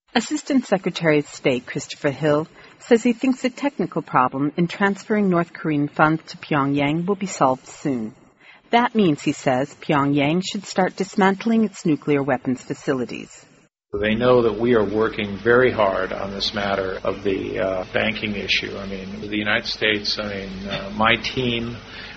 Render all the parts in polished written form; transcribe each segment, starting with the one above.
Assistant Secretary of State Christopher Hill says he thinks the technical problem in transferring North Korean funds to Pyongyang will be solved soon. That means, he says, Pyongyang should start dismantling its nuclear weapons facilities. They know that we are working very hard on this matter of the banking issue. The United States, my team,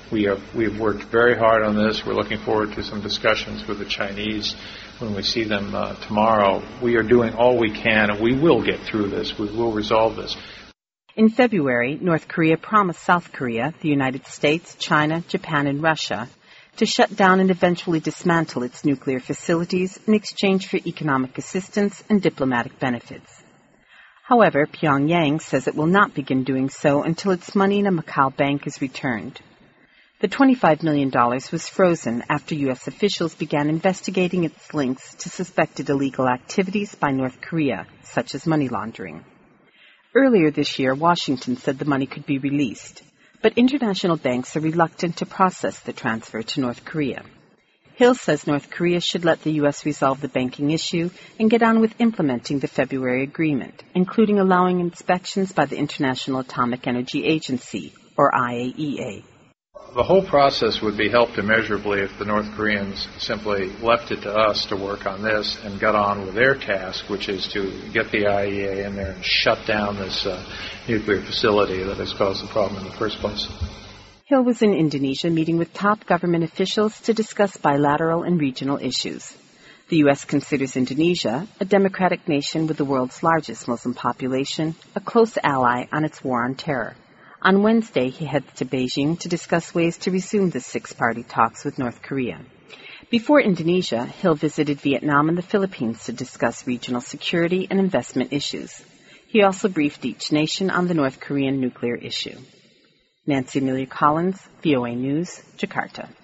we've worked very hard on this. We're looking forward to some discussions with the Chinese when we see them tomorrow. We are doing all we can, and we will get through this. We will resolve this. In February, North Korea promised South Korea, the United States, China, Japan, and Russia to shut down and eventually dismantle its nuclear facilities in exchange for economic assistance and diplomatic benefits. However, Pyongyang says it will not begin doing so until its money in a Macau bank is returned. The $25 million was frozen after U.S. officials began investigating its links to suspected illegal activities by North Korea, such as money laundering. Earlier this year, Washington said the money could be released, but international banks are reluctant to process the transfer to North Korea. Hill says North Korea should let the U.S. resolve the banking issue and get on with implementing the February agreement, including allowing inspections by the International Atomic Energy Agency, or IAEA. The whole process would be helped immeasurably if the North Koreans simply left it to us to work on this and got on with their task, which is to get the IAEA in there and shut down this nuclear facility that has caused the problem in the first place. Hill was in Indonesia meeting with top government officials to discuss bilateral and regional issues. The U.S. considers Indonesia, a democratic nation with the world's largest Muslim population, a close ally on its war on terror. On Wednesday, he heads to Beijing to discuss ways to resume the six-party talks with North Korea. Before Indonesia, Hill visited Vietnam and the Philippines to discuss regional security and investment issues. He also briefed each nation on the North Korean nuclear issue. Nancy Amelia Collins, VOA News, Jakarta.